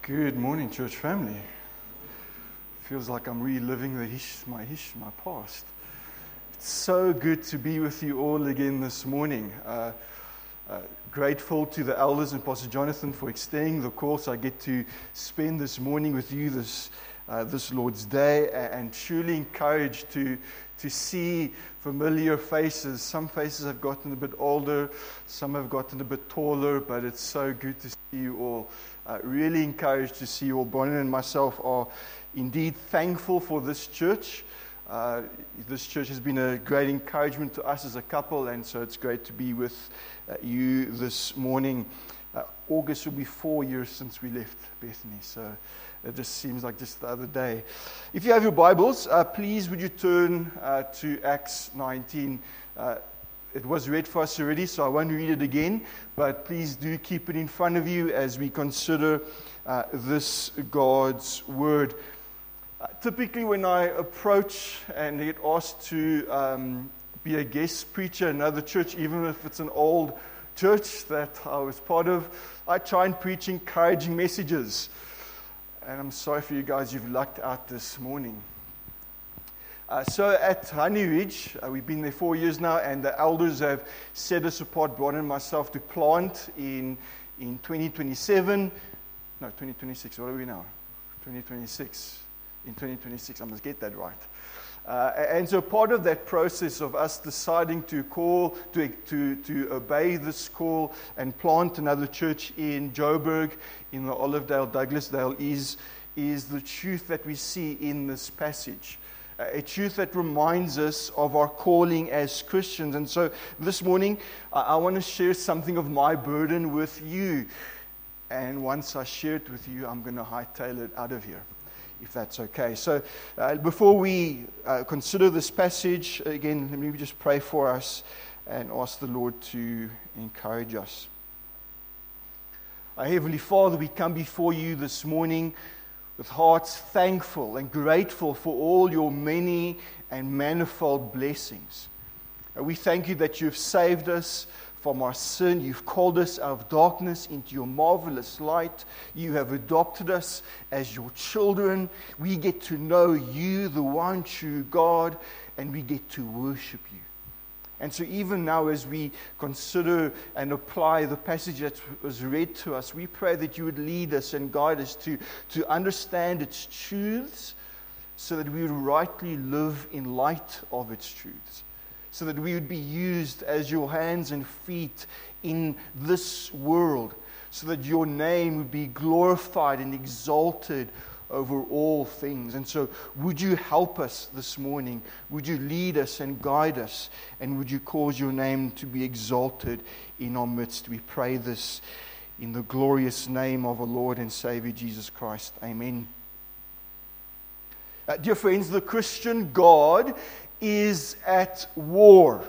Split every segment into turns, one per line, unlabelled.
Good morning, church family. Feels like I'm reliving my past. It's so good to be with you all again this morning. Grateful to the elders and Pastor Jonathan for extending the course I get to spend this morning with you this Lord's Day, and truly encouraged to see familiar faces. Some faces have gotten a bit older, some have gotten a bit taller, but it's so good to see you all. Really encouraged to see you all. Brian and myself are indeed thankful for this church. This church has been a great encouragement to us as a couple, and so it's great to be with you this morning. August will be 4 years since we left Bethany, so it just seems like just the other day. If you have your Bibles, please would you turn to Acts 19. It was read for us already, so I won't read it again, but please do keep it in front of you as we consider this God's Word. Typically when I approach and get asked to be a guest preacher in another church, even if it's an old church that I was part of, I try and preach encouraging messages. And I'm sorry for you guys, you've lucked out this morning. So at Honey Ridge, we've been there 4 years now, and the elders have set us apart, Brian and myself, to plant in 2027. No, 2026. What are we now? 2026. In 2026, I must get that right. And so part of that process of us deciding to obey this call and plant another church in Joburg, in the Olivedale, Douglasdale, is the truth that we see in this passage. A truth that reminds us of our calling as Christians. And so this morning, I want to share something of my burden with you. And once I share it with you, I'm going to hightail it out of here, if that's okay. So before we consider this passage, again, let me just pray for us and ask the Lord to encourage us. Our Heavenly Father, we come before you this morning with hearts thankful and grateful for all your many and manifold blessings. And we thank you that you've saved us from our sin. You've called us out of darkness into your marvelous light. You have adopted us as your children. We get to know you, the one true God, and we get to worship you. And so even now, as we consider and apply the passage that was read to us, we pray that you would lead us and guide us to understand its truths, so that we would rightly live in light of its truths, so that we would be used as your hands and feet in this world, so that your name would be glorified and exalted over all things. And so would you help us this morning? Would you lead us and guide us? And would you cause your name to be exalted in our midst? We pray this in the glorious name of our Lord and Savior Jesus Christ. Amen. Dear friends, the Christian God is at war.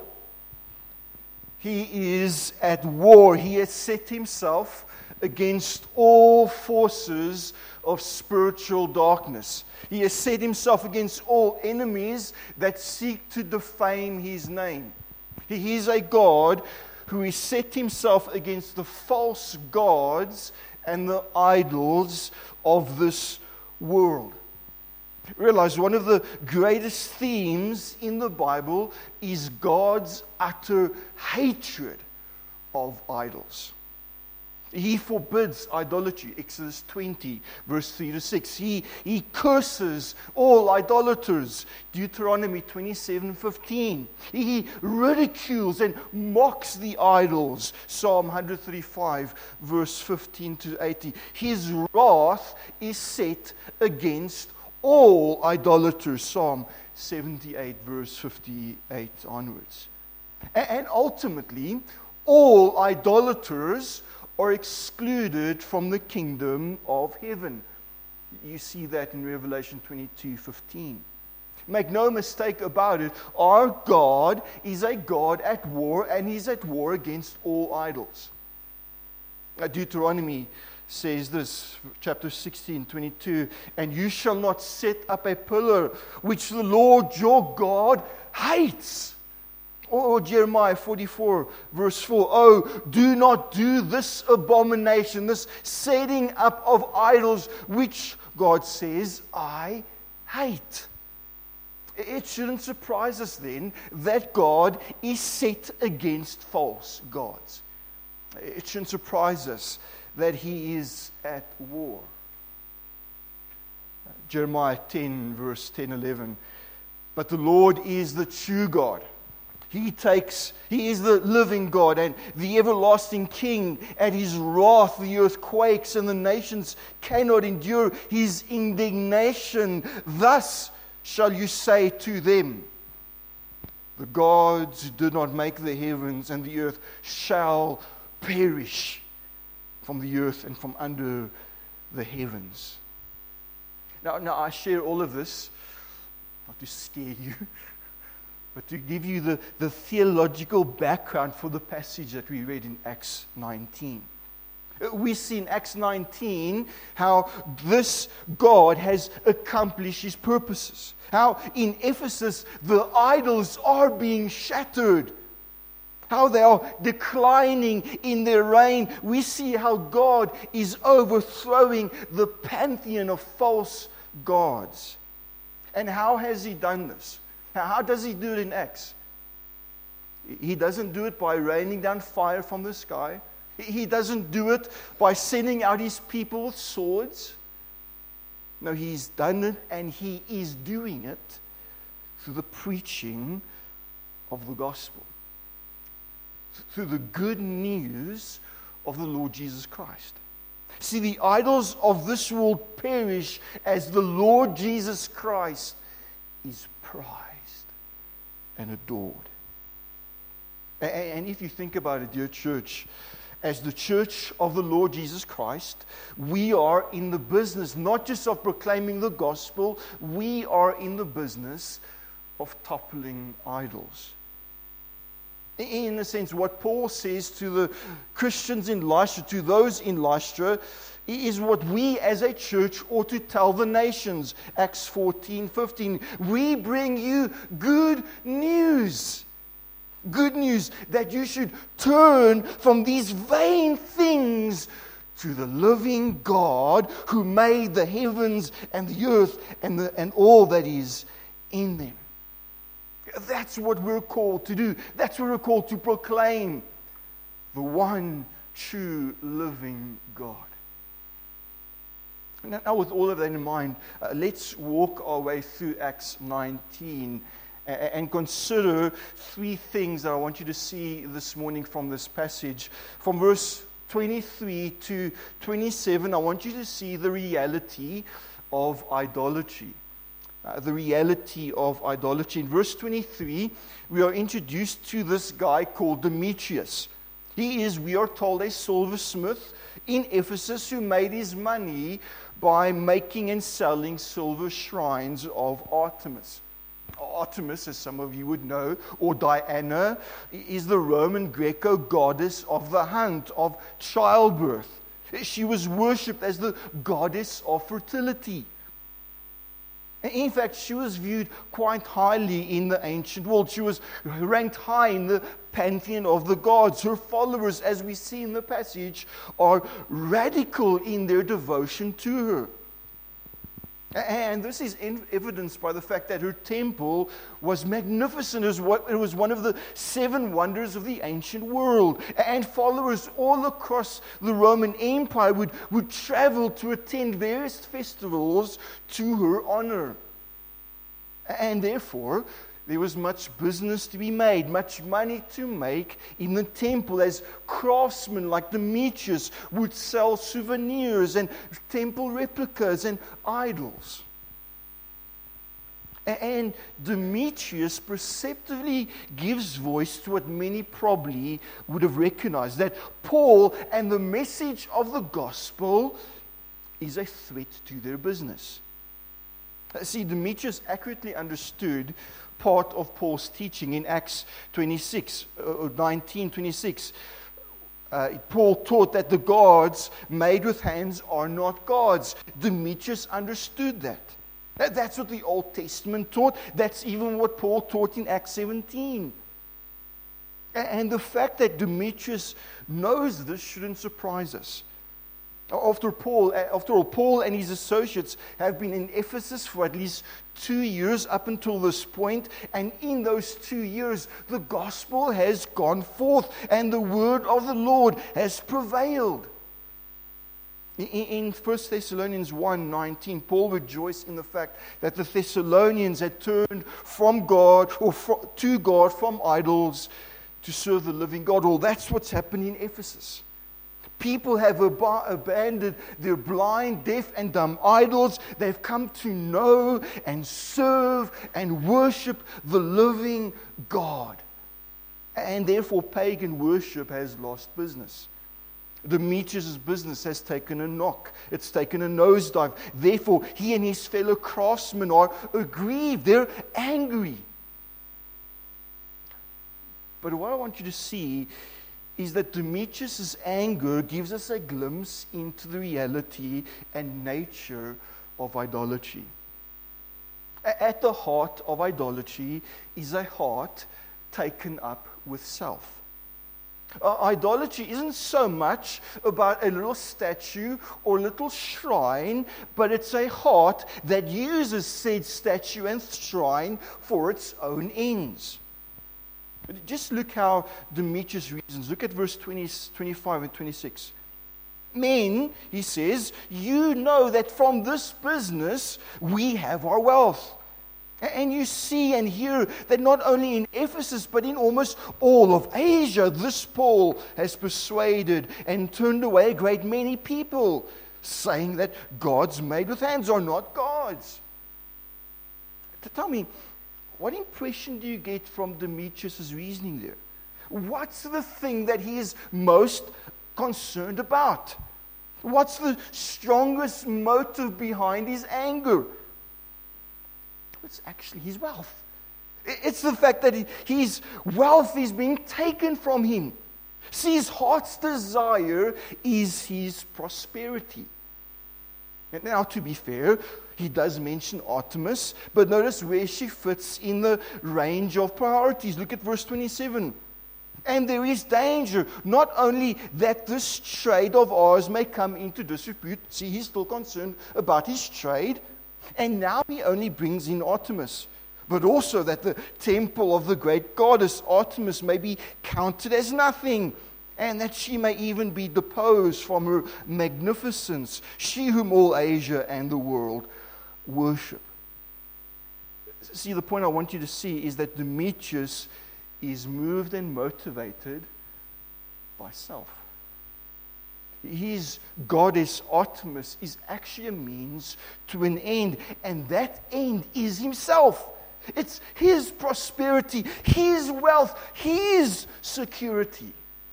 He is at war. He has set himself against all forces of spiritual darkness. He has set himself against all enemies that seek to defame his name. He is a God who has set himself against the false gods and the idols of this world. Realize one of the greatest themes in the Bible is God's utter hatred of idols. He forbids idolatry, Exodus 20, verse 3 to 6. He curses all idolaters, Deuteronomy 27:15. He ridicules and mocks the idols, Psalm 135, verse 15 to 18. His wrath is set against all idolaters, Psalm 78, verse 58 onwards. And ultimately, all idolaters are excluded from the kingdom of heaven. You see that in Revelation 22:15. Make no mistake about it, our God is a God at war, and He's at war against all idols. Deuteronomy says this, chapter 16:22, and you shall not set up a pillar which the Lord your God hates. Or Jeremiah 44, verse 4. Oh, do not do this abomination, this setting up of idols, which God says, I hate. It shouldn't surprise us then that God is set against false gods. It shouldn't surprise us that He is at war. Jeremiah 10, verse 10, 11. But the Lord is the true God. He is the living God and the everlasting King. At His wrath the earth quakes and the nations cannot endure His indignation. Thus shall you say to them, the gods who did not make the heavens and the earth shall perish from the earth and from under the heavens. Now I share all of this, not to scare you, but to give you the theological background for the passage that we read in Acts 19. We see in Acts 19 how this God has accomplished His purposes. How in Ephesus the idols are being shattered. How they are declining in their reign. We see how God is overthrowing the pantheon of false gods. And how has He done this? How does He do it in Acts? He doesn't do it by raining down fire from the sky. He doesn't do it by sending out His people with swords. No, He's done it, and He is doing it through the preaching of the gospel. Through the good news of the Lord Jesus Christ. See, the idols of this world perish as the Lord Jesus Christ is prized and adored. And if you think about it, dear church, as the church of the Lord Jesus Christ, we are in the business not just of proclaiming the gospel, we are in the business of toppling idols. In a sense, what Paul says to the Christians in Lystra, to those in Lystra, is what we as a church ought to tell the nations. Acts 14:15. We bring you good news. Good news that you should turn from these vain things to the living God who made the heavens and the earth and all that is in them. That's what we're called to do. That's what we're called to proclaim. The one true living God. Now with all of that in mind, let's walk our way through Acts 19 and consider three things that I want you to see this morning from this passage. From verse 23 to 27, I want you to see the reality of idolatry. The reality of idolatry. In verse 23, we are introduced to this guy called Demetrius. He is, we are told, a silversmith in Ephesus who made his money by making and selling silver shrines of Artemis. Artemis, as some of you would know, or Diana, is the Roman Greco goddess of the hunt, of childbirth. She was worshipped as the goddess of fertility. In fact, she was viewed quite highly in the ancient world. She was ranked high in the pantheon of the gods. Her followers, as we see in the passage, are radical in their devotion to her. And this is evidenced by the fact that her temple was magnificent. It was one of the 7 wonders of the ancient world. And followers all across the Roman Empire would travel to attend various festivals to her honor. And therefore, there was much business to be made, much money to make in the temple, as craftsmen like Demetrius would sell souvenirs and temple replicas and idols. And Demetrius perceptively gives voice to what many probably would have recognized, that Paul and the message of the gospel is a threat to their business. See, Demetrius accurately understood part of Paul's teaching in Acts 19:26. Paul taught that the gods made with hands are not gods. Demetrius understood that. That's what the Old Testament taught. That's even what Paul taught in Acts 17. And the fact that Demetrius knows this shouldn't surprise us. After all, Paul and his associates have been in Ephesus for at least 2 years up until this point, and in those 2 years, the gospel has gone forth, and the word of the Lord has prevailed. In 1 Thessalonians 1:19, Paul rejoiced in the fact that the Thessalonians had turned from God, to God from idols, to serve the living God. Well, that's what's happening in Ephesus. People have abandoned their blind, deaf, and dumb idols. They've come to know and serve and worship the living God. And therefore, pagan worship has lost business. Demetrius' business has taken a knock. It's taken a nosedive. Therefore, he and his fellow craftsmen are aggrieved. They're angry. But what I want you to see is that Demetrius' anger gives us a glimpse into the reality and nature of idolatry. At the heart of idolatry is a heart taken up with self. Idolatry isn't so much about a little statue or a little shrine, but it's a heart that uses said statue and shrine for its own ends. Just look how Demetrius reasons. Look at verse 25 and 26. Men, he says, you know that from this business we have our wealth. And you see and hear that not only in Ephesus, but in almost all of Asia, this Paul has persuaded and turned away a great many people, saying that gods made with hands are not gods. Tell me, what impression do you get from Demetrius' reasoning there? What's the thing that he is most concerned about? What's the strongest motive behind his anger? It's actually his wealth. It's the fact that his wealth is being taken from him. See, his heart's desire is his prosperity. And now, to be fair, he does mention Artemis, but notice where she fits in the range of priorities. Look at verse 27. And there is danger, not only that this trade of ours may come into disrepute. See, he's still concerned about his trade. And now he only brings in Artemis, but also that the temple of the great goddess Artemis may be counted as nothing, and that she may even be deposed from her magnificence, she whom all Asia and the world worship. See, the point I want you to see is that Demetrius is moved and motivated by self. His goddess Artemis is actually a means to an end, and that end is himself. It's his prosperity, his wealth, his security.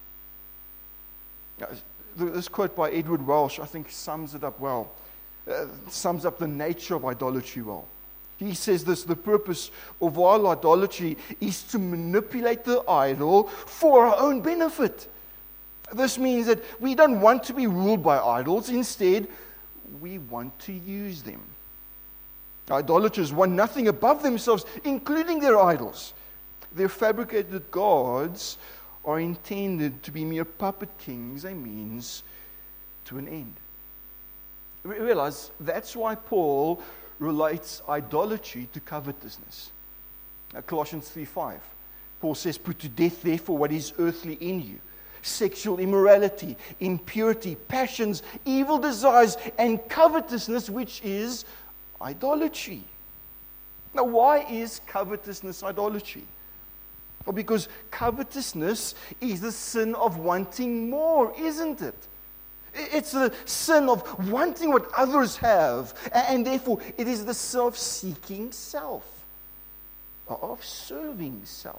Now, this quote by Edward Welsh, I think, sums it up well. Sums up the nature of idolatry well. He says this: the purpose of all idolatry is to manipulate the idol for our own benefit. This means that we don't want to be ruled by idols. Instead, we want to use them. Idolaters want nothing above themselves, including their idols. Their fabricated gods are intended to be mere puppet kings, a means to an end. Realize that's why Paul relates idolatry to covetousness. Colossians 3:5. Paul says, put to death therefore what is earthly in you: sexual immorality, impurity, passions, evil desires, and covetousness, which is idolatry. Now, why is covetousness idolatry? Well, because covetousness is the sin of wanting more, isn't it? It's the sin of wanting what others have, and therefore it is the sin of seeking self, of serving self.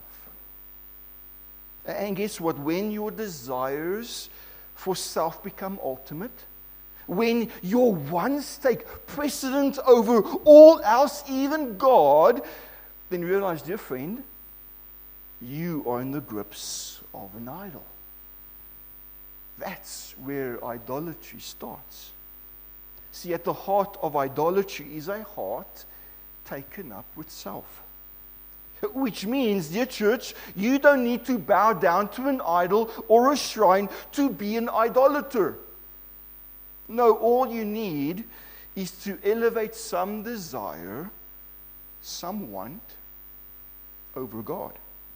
And guess what? When your desires for self become ultimate, when your wants take precedent over all else, even God, then realize, dear friend, you are in the grips of an idol. That's where idolatry starts. See, at the heart of idolatry is a heart taken up with self. Which means, dear church, you don't need to bow down to an idol or a shrine to be an idolater. No, all you need is to elevate some desire, some want, over God.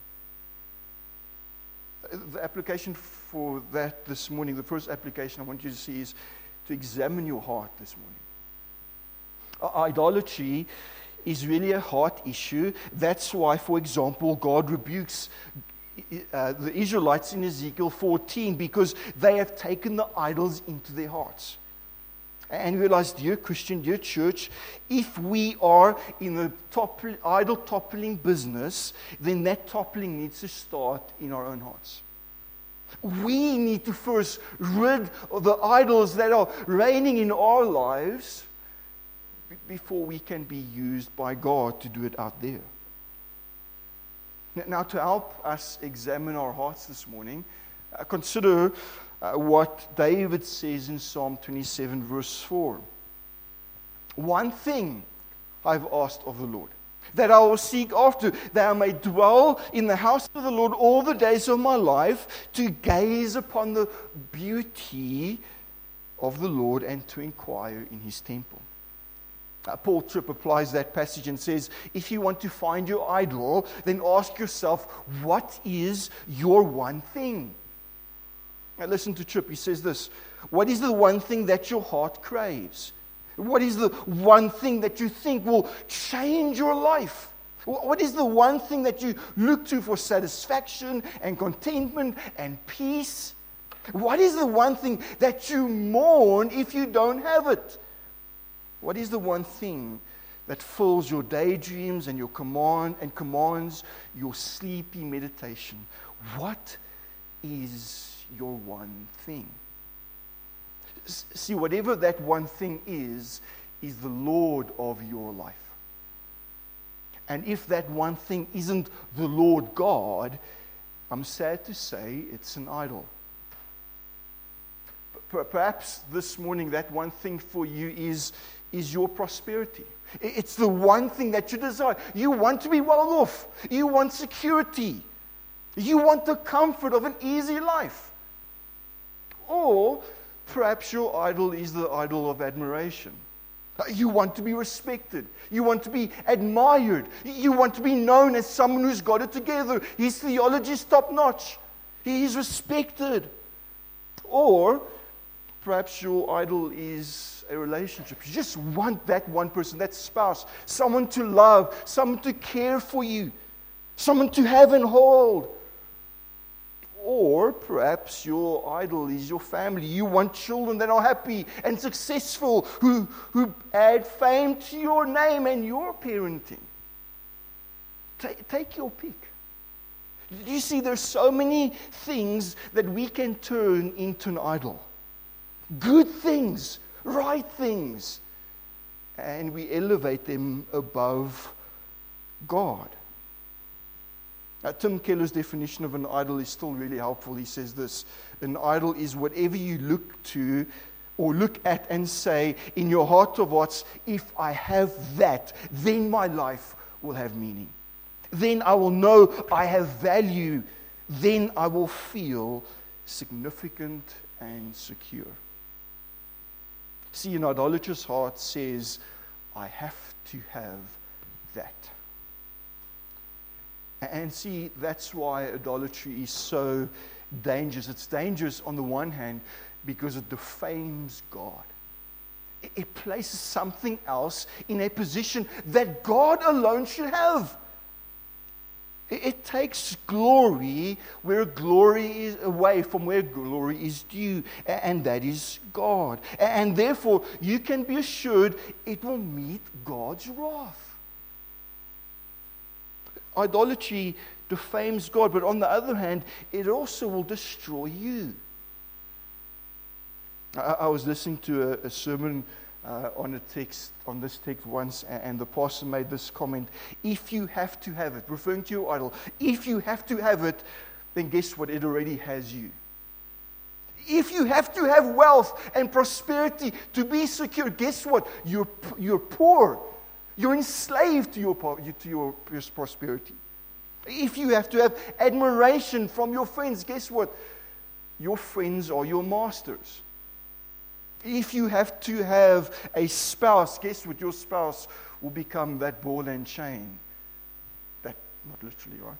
The application for that this morning, the first application I want you to see is to examine your heart this morning. Idolatry is really a heart issue. That's why, for example, God rebukes the Israelites in Ezekiel 14 because they have taken the idols into their hearts. And realize, dear Christian, dear church, if we are in the idol toppling business, then that toppling needs to start in our own hearts. We need to first rid of the idols that are reigning in our lives before we can be used by God to do it out there. Now, to help us examine our hearts this morning, consider what David says in Psalm 27, verse 4. One thing I've asked of the Lord, that I will seek after, that I may dwell in the house of the Lord all the days of my life, to gaze upon the beauty of the Lord and to inquire in his temple. Paul Tripp applies that passage and says, if you want to find your idol, then ask yourself, what is your one thing? Now listen to Tripp. He says this: what is the one thing that your heart craves? What is the one thing that you think will change your life? What is the one thing that you look to for satisfaction and contentment and peace? What is the one thing that you mourn if you don't have it? What is the one thing that fills your daydreams and your commands your sleepy meditation? What is your one thing? See, whatever that one thing is the Lord of your life. And if that one thing isn't the Lord God, I'm sad to say it's an idol. Perhaps this morning that one thing for you is your prosperity. It's the one thing that you desire. You want to be well off. You want security. You want the comfort of an easy life. Or perhaps your idol is the idol of admiration. You want to be respected. You want to be admired. You want to be known as someone who's got it together. His theology is top notch. He is respected. Or perhaps your idol is a relationship. You just want that one person, that spouse, someone to love, someone to care for you, someone to have and hold. Or perhaps your idol is your family. You want children that are happy and successful, who add fame to your name and your parenting. Take your pick. You see, there's so many things that we can turn into an idol. Good things, right things, and we elevate them above God. Tim Keller's definition of an idol is still really helpful. He says this: an idol is whatever you look to or look at and say in your heart of hearts, if I have that, then my life will have meaning. Then I will know I have value. Then I will feel significant and secure. See, an idolatrous heart says, I have to have that. And see, that's why idolatry is so dangerous. It's dangerous on the one hand because it defames God. It places something else in a position that God alone should have. It takes glory where glory is away from where glory is due, and that is God. And therefore, you can be assured it will meet God's wrath. Idolatry defames God, but on the other hand, it also will destroy you. I was listening to a sermon on this text once, and the pastor made this comment: if you have to have it, referring to your idol, if you have to have it, then guess what? It already has you. If you have to have wealth and prosperity to be secure, guess what? You're poor. You're enslaved to your prosperity. If you have to have admiration from your friends, guess what? Your friends are your masters. If you have to have a spouse, guess what? Your spouse will become that ball and chain. That, not literally, right?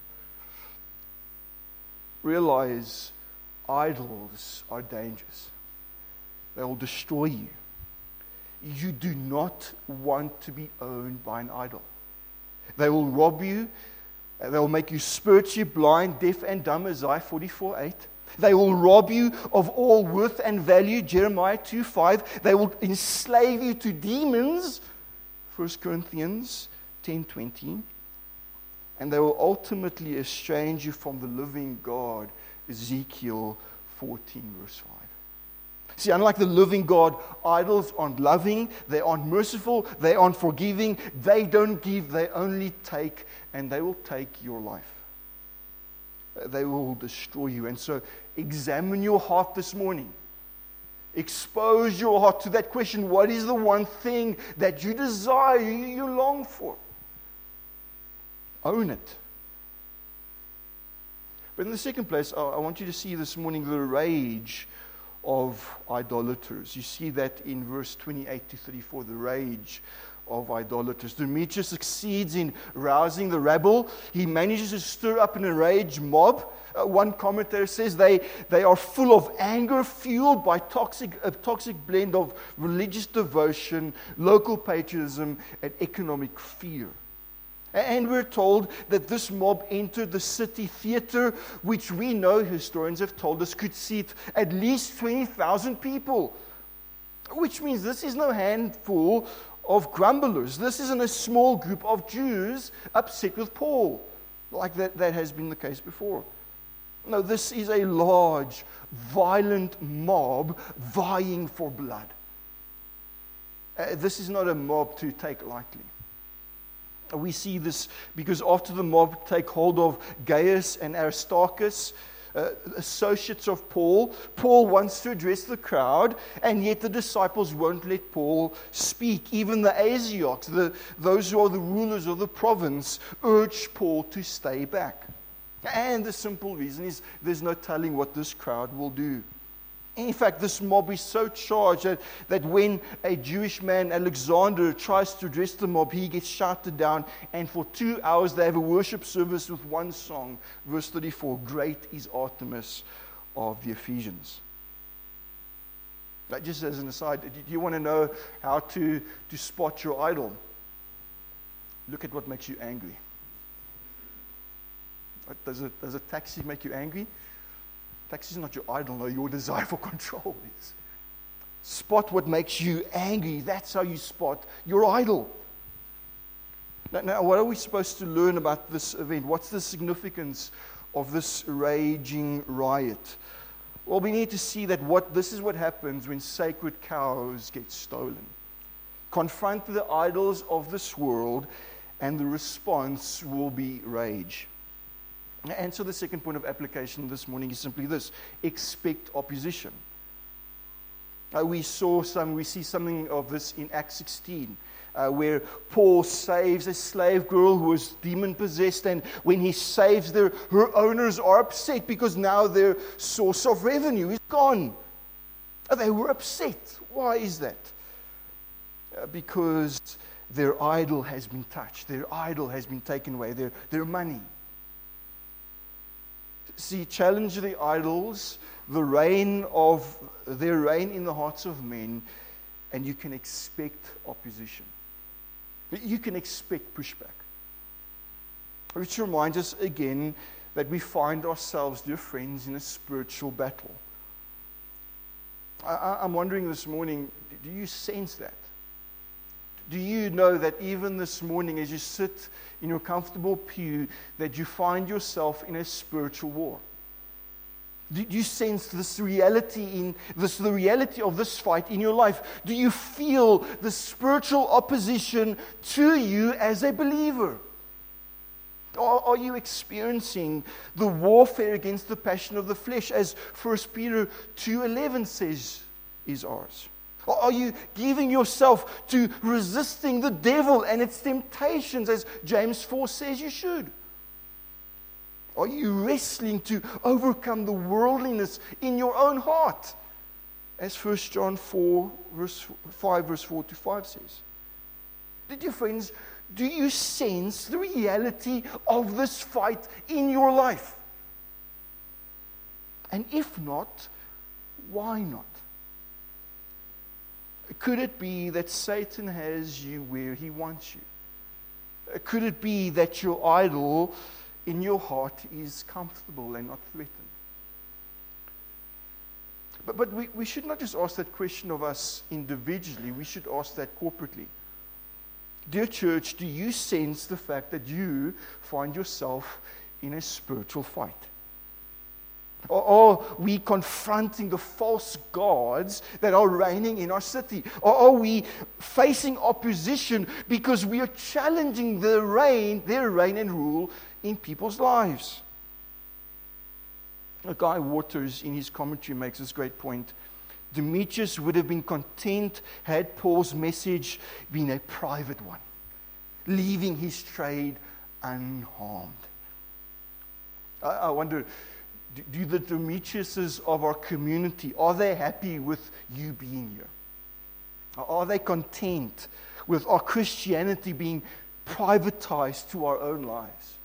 Realize idols are dangerous. They will destroy you. You do not want to be owned by an idol. They will rob you. They will make you spiritually blind, deaf, and dumb, Isaiah 44:8. They will rob you of all worth and value, Jeremiah 2:5. They will enslave you to demons, 1 Corinthians 10:20. And they will ultimately estrange you from the living God, Ezekiel 14:5. See, unlike the living God, idols aren't loving, they aren't merciful, they aren't forgiving, they don't give, they only take, and they will take your life. They will destroy you. And so examine your heart this morning. Expose your heart to that question. What is the one thing that you desire, you long for? Own it. But in the second place, I want you to see this morning the rage of idolaters. You see that in verse 28 to 34, the rage of idolaters. Demetrius succeeds in rousing the rabble. He manages to stir up an enraged mob. One commentator says they are full of anger, fueled by a toxic blend of religious devotion, local patriotism, and economic fear. And we're told that this mob entered the city theater, which we know, historians have told us, could seat at least 20,000 people. Which means this is no handful of grumblers. This isn't a small group of Jews upset with Paul, like that has been the case before. No, this is a large, violent mob vying for blood. This is not a mob to take lightly. We see this because after the mob take hold of Gaius and Aristarchus, associates of Paul, Paul wants to address the crowd, and yet the disciples won't let Paul speak. Even the Asiarchs, those who are the rulers of the province, urge Paul to stay back. And the simple reason is there's no telling what this crowd will do. In fact, this mob is so charged that when a Jewish man, Alexander, tries to address the mob, he gets shouted down, and for 2 hours they have a worship service with one song. Verse 34, "Great is Artemis of the Ephesians." Just as an aside, do you want to know how to spot your idol? Look at what makes you angry. Does a taxi make you angry? Taxi is not your idol, no, your desire for control is. Spot what makes you angry. That's how you spot your idol. Now, what are we supposed to learn about this event? What's the significance of this raging riot? Well, we need to see that this is what happens when sacred cows get stolen. Confront the idols of this world, and the response will be rage. And so the second point of application this morning is simply this: expect opposition. We see something of this in Acts 16, where Paul saves a slave girl who was demon-possessed, and when he saves her owners are upset because now their source of revenue is gone. They were upset. Why is that? Because their idol has been touched. Their idol has been taken away, their money. See, challenge the idols, their reign in the hearts of men, and you can expect opposition. You can expect pushback. Which reminds us again that we find ourselves, dear friends, in a spiritual battle. I'm wondering this morning, do you sense that? Do you know that even this morning as you sit in your comfortable pew, that you find yourself in a spiritual war? Do you sense this reality the reality of this fight in your life? Do you feel the spiritual opposition to you as a believer? Are you experiencing the warfare against the passion of the flesh, as 1 Peter 2:11 says is ours? Or are you giving yourself to resisting the devil and its temptations, as James 4 says you should? Are you wrestling to overcome the worldliness in your own heart? As 1 John 4, verse 5, verse 4 to 5 says. Dear friends, do you sense the reality of this fight in your life? And if not, why not? Could it be that Satan has you where he wants you? Could it be that your idol in your heart is comfortable and not threatened? But we should not just ask that question of us individually. We should ask that corporately. Dear church, do you sense the fact that you find yourself in a spiritual fight? Or are we confronting the false gods that are reigning in our city? Or are we facing opposition because we are challenging their reign and rule in people's lives? Guy Waters, in his commentary, makes this great point. Demetrius would have been content had Paul's message been a private one, leaving his trade unharmed. I wonder, do the Demetriuses of our community, are they happy with you being here? Are they content with our Christianity being privatized to our own lives?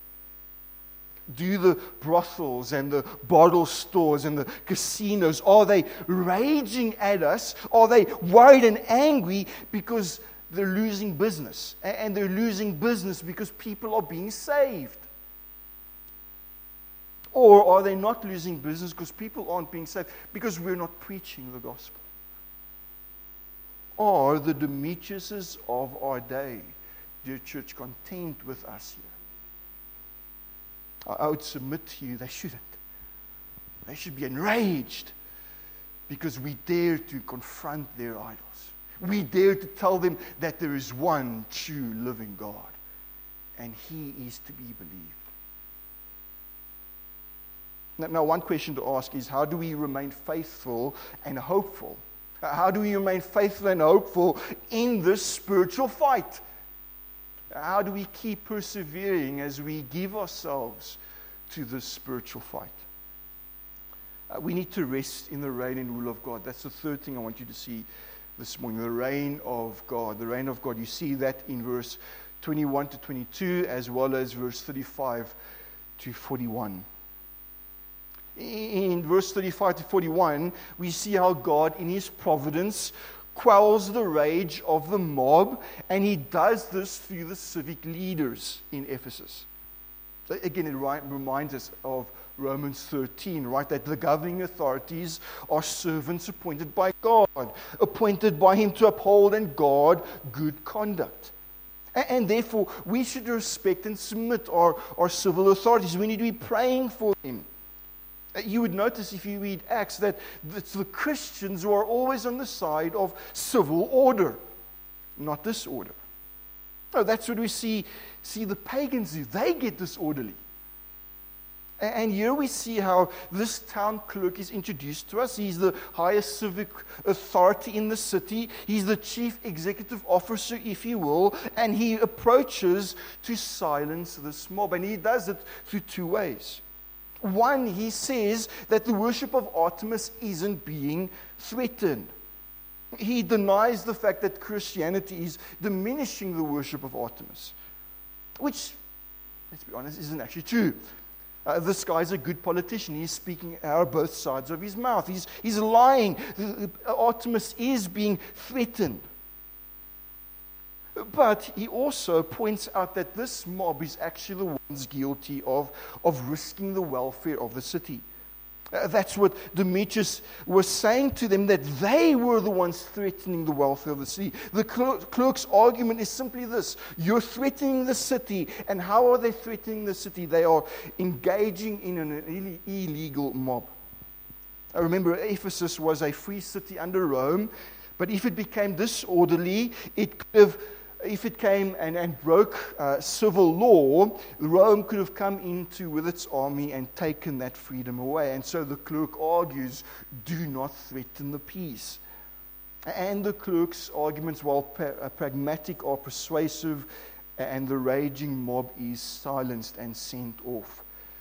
Do the brothels and the bottle stores and the casinos, are they raging at us? Are they worried and angry because they're losing business? And they're losing business because people are being saved? Or are they not losing business because people aren't being saved because we're not preaching the gospel? Are the Demetriuses of our day, dear church, content with us here? I would submit to you, they shouldn't. They should be enraged because we dare to confront their idols. We dare to tell them that there is one true living God, and He is to be believed. Now, one question to ask is, how do we remain faithful and hopeful? How do we remain faithful and hopeful in this spiritual fight? How do we keep persevering as we give ourselves to this spiritual fight? We need to rest in the reign and rule of God. That's the third thing I want you to see this morning, the reign of God. The reign of God. You see that in verse 21 to 22 as well as verse 35 to 41. In verse 35 to 41, we see how God in His providence quells the rage of the mob, and He does this through the civic leaders in Ephesus. So again, it reminds us of Romans 13, right? That the governing authorities are servants appointed by God, appointed by Him to uphold and guard good conduct. And therefore, we should respect and submit our civil authorities. We need to be praying for them. You would notice if you read Acts that it's the Christians who are always on the side of civil order, not disorder. No, that's what we see the pagans do. They get disorderly. And here we see how this town clerk is introduced to us. He's the highest civic authority in the city. He's the chief executive officer, if you will, and he approaches to silence this mob. And he does it through two ways. One, he says that the worship of Artemis isn't being threatened. He denies the fact that Christianity is diminishing the worship of Artemis, which, let's be honest, isn't actually true. This guy's a good politician. He's speaking out of both sides of his mouth. He's lying. Artemis is being threatened. But he also points out that this mob is actually the ones guilty of risking the welfare of the city. That's what Demetrius was saying to them, that they were the ones threatening the welfare of the city. The clerk's argument is simply this: you're threatening the city. And how are they threatening the city? They are engaging in an illegal mob. I remember Ephesus was a free city under Rome, but if it became disorderly, if it came and broke civil law, Rome could have come into with its army and taken that freedom away. And so the clerk argues, do not threaten the peace. And the clerk's arguments, while pragmatic, are persuasive, and the raging mob is silenced and sent off.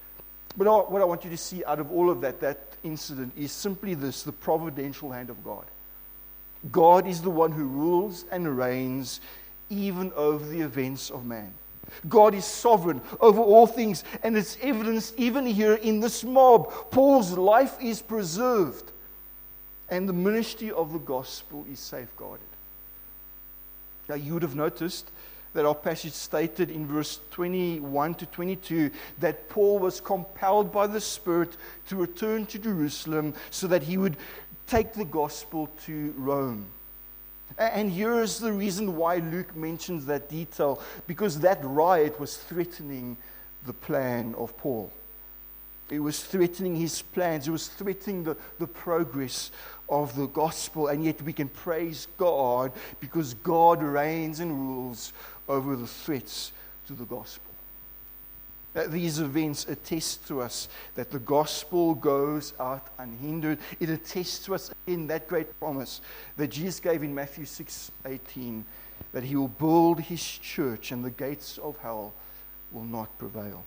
But what I want you to see out of all of that incident is simply this: the providential hand of God. God is the one who rules and reigns even over the events of man. God is sovereign over all things, and it's evidenced even here in this mob. Paul's life is preserved, and the ministry of the gospel is safeguarded. Now, you would have noticed that our passage stated in verse 21 to 22 that Paul was compelled by the Spirit to return to Jerusalem so that he would take the gospel to Rome. And here's the reason why Luke mentions that detail, because that riot was threatening the plan of Paul. It was threatening his plans. It was threatening the progress of the gospel. And yet we can praise God because God reigns and rules over the threats to the gospel. These events attest to us that the gospel goes out unhindered. It attests to us in that great promise that Jesus gave in Matthew 6:18, that he will build his church and the gates of hell will not prevail.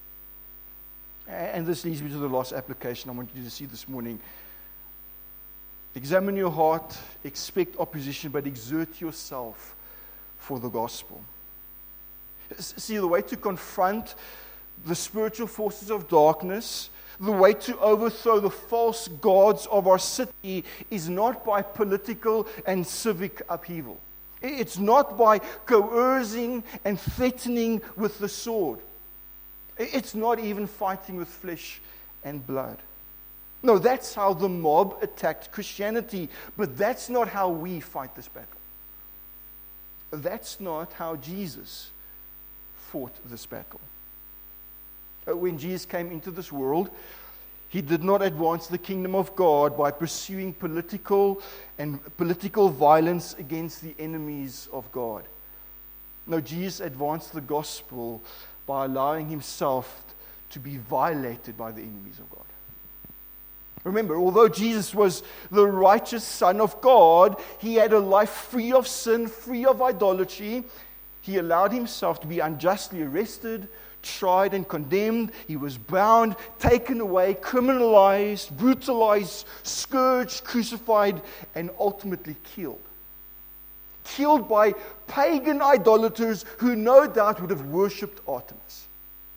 And this leads me to the last application I want you to see this morning. Examine your heart, expect opposition, but exert yourself for the gospel. See, the way to confront the spiritual forces of darkness, the way to overthrow the false gods of our city is not by political and civic upheaval. It's not by coercing and threatening with the sword. It's not even fighting with flesh and blood. No, that's how the mob attacked Christianity, but that's not how we fight this battle. That's not how Jesus fought this battle. When Jesus came into this world, he did not advance the kingdom of God by pursuing political violence against the enemies of God. No, Jesus advanced the gospel by allowing himself to be violated by the enemies of God. Remember, although Jesus was the righteous Son of God, he had a life free of sin, free of idolatry. He allowed himself to be unjustly arrested, tried and condemned. He was bound, taken away, criminalized, brutalized, scourged, crucified, and ultimately killed. Killed by pagan idolaters who no doubt would have worshipped Artemis.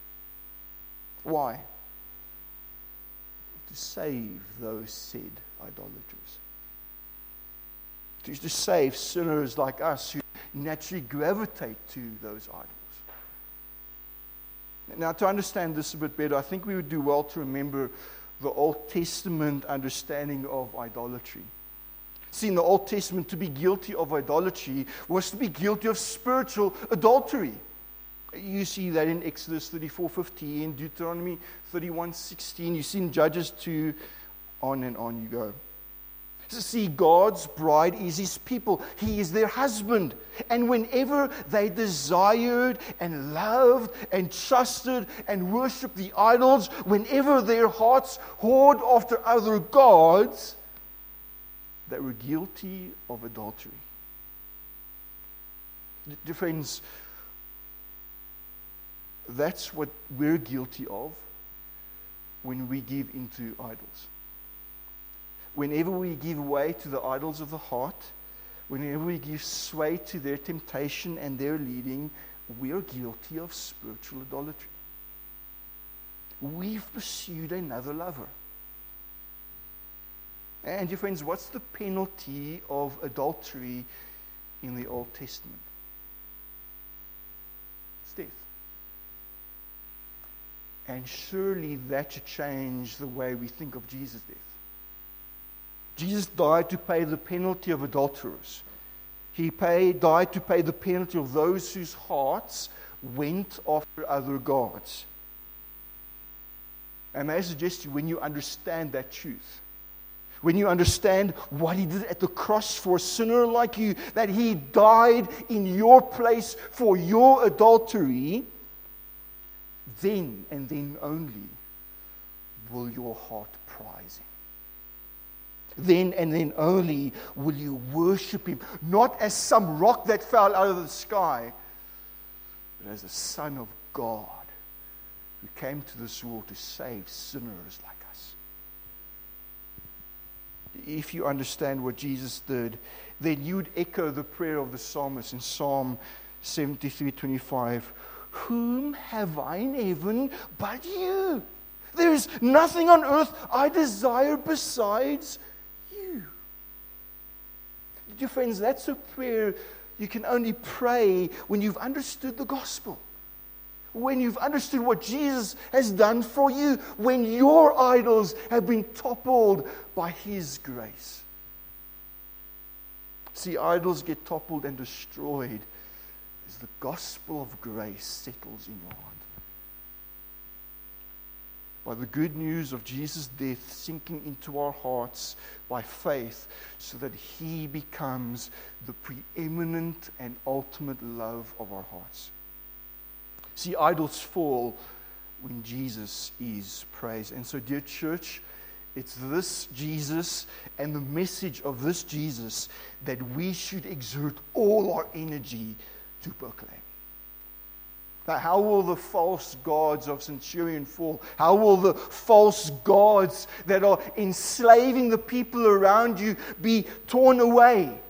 Why? To save those said idolaters. To save sinners like us who naturally gravitate to those idols. Now, to understand this a bit better, I think we would do well to remember the Old Testament understanding of idolatry. See, in the Old Testament, to be guilty of idolatry was to be guilty of spiritual adultery. You see that in Exodus 34:15, Deuteronomy 31:16. You see in Judges 2, on and on you go. See, God's bride is his people. He is their husband. And whenever they desired and loved and trusted and worshipped the idols, whenever their hearts whored after other gods, they were guilty of adultery. Dear friends, that's what we're guilty of when we give into idols. Whenever we give way to the idols of the heart, whenever we give sway to their temptation and their leading, we are guilty of spiritual idolatry. We've pursued another lover. And dear friends, what's the penalty of adultery in the Old Testament? It's death. And surely that should change the way we think of Jesus' death. Jesus died to pay the penalty of adulterers. He died to pay the penalty of those whose hearts went after other gods. And may I suggest to you, when you understand that truth, when you understand what he did at the cross for a sinner like you, that he died in your place for your adultery, then and then only will your heart prize him. Then and then only will you worship him, not as some rock that fell out of the sky, but as the Son of God who came to this world to save sinners like us. If you understand what Jesus did, then you'd echo the prayer of the psalmist in Psalm 73:25. Whom have I in heaven but you? There is nothing on earth I desire besides you. Dear friends, that's a prayer you can only pray when you've understood the gospel. When you've understood what Jesus has done for you. When your idols have been toppled by His grace. See, idols get toppled and destroyed as the gospel of grace settles in your heart. By the good news of Jesus' death sinking into our hearts by faith, so that He becomes the preeminent and ultimate love of our hearts. See, idols fall when Jesus is praised. And so, dear church, it's this Jesus and the message of this Jesus that we should exert all our energy to proclaim. Now, how will the false gods of Centurion fall? How will the false gods that are enslaving the people around you be torn away?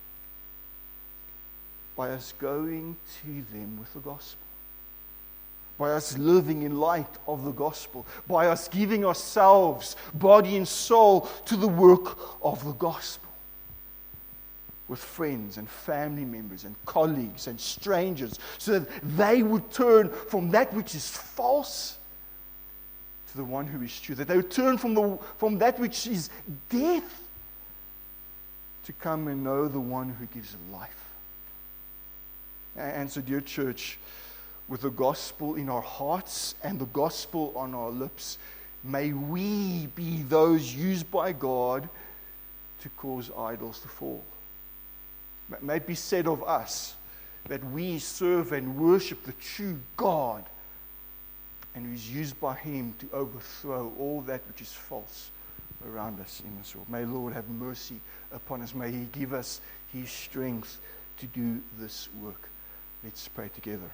By us going to them with the gospel. By us living in light of the gospel. By us giving ourselves, body and soul, to the work of the gospel. With friends and family members and colleagues and strangers, so that they would turn from that which is false to the one who is true. That they would turn from that which is death to come and know the one who gives life. And so, dear church, with the gospel in our hearts and the gospel on our lips, may we be those used by God to cause idols to fall. May it be said of us that we serve and worship the true God, and who is used by Him to overthrow all that which is false around us in this world. May the Lord have mercy upon us. May He give us His strength to do this work. Let's pray together.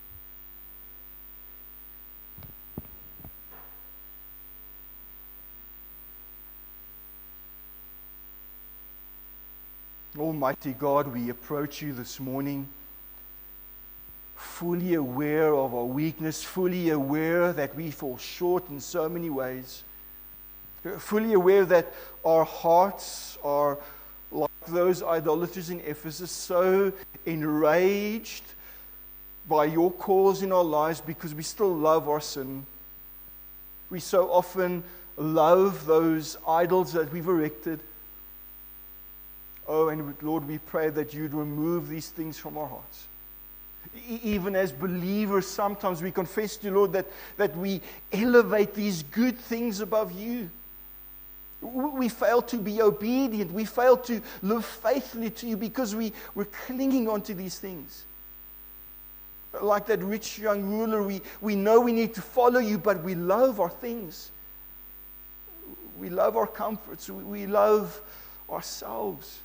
Almighty God, we approach You this morning fully aware of our weakness, fully aware that we fall short in so many ways, fully aware that our hearts are like those idolaters in Ephesus, so enraged by Your cause in our lives because we still love our sin. We so often love those idols that we've erected. Oh, and Lord, we pray that You'd remove these things from our hearts. Even as believers, sometimes we confess to You, Lord, that we elevate these good things above You. We fail to be obedient. We fail to live faithfully to You because we're clinging onto these things. Like that rich young ruler, we know we need to follow You, but we love our things. We love our comforts. We love ourselves.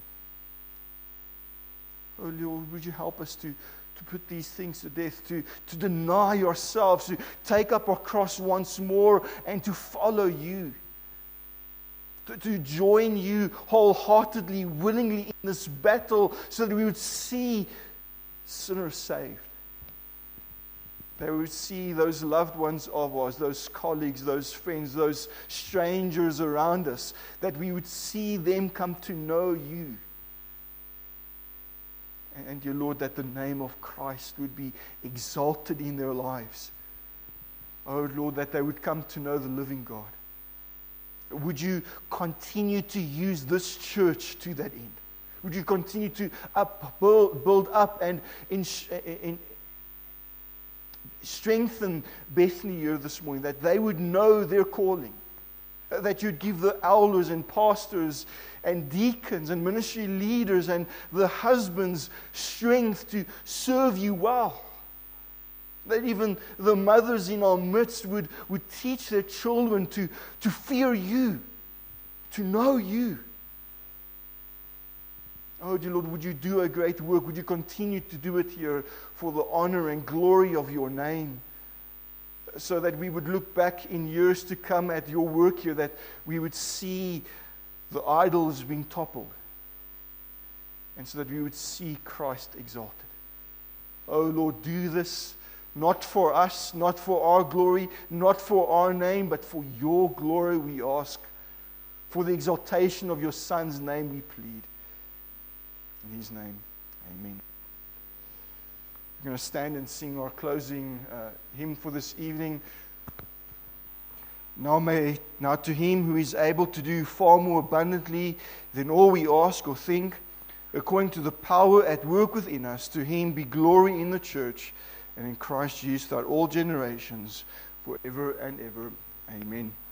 Oh Lord, would You help us to put these things to death, to deny ourselves, to take up our cross once more and to follow You. To join You wholeheartedly, willingly in this battle so that we would see sinners saved. That we would see those loved ones of ours, those colleagues, those friends, those strangers around us, that we would see them come to know You. And dear Lord, that the name of Christ would be exalted in their lives. Oh Lord, that they would come to know the living God. Would You continue to use this church to that end? Would You continue to build up and strengthen Bethany here this morning, that they would know their calling, that You'd give the elders and pastors and deacons and ministry leaders and the husbands strength to serve You well, that even the mothers in our midst would teach their children to fear You, to know You. Oh dear Lord, would You do a great work? Would You continue to do it here for the honor and glory of Your name? so that we would look back in years to come at your work here, that we would see the idols being toppled, and so that we would see Christ exalted. Oh Lord, do this not for us, not for our glory, not for our name, but for your glory we ask. For the exaltation of your Son's name we plead. In his name, amen. We're going to stand and sing our closing hymn for this evening. Now to him who is able to do far more abundantly than all we ask or think, according to the power at work within us, to him be glory in the church and in Christ Jesus throughout all generations, forever and ever. Amen.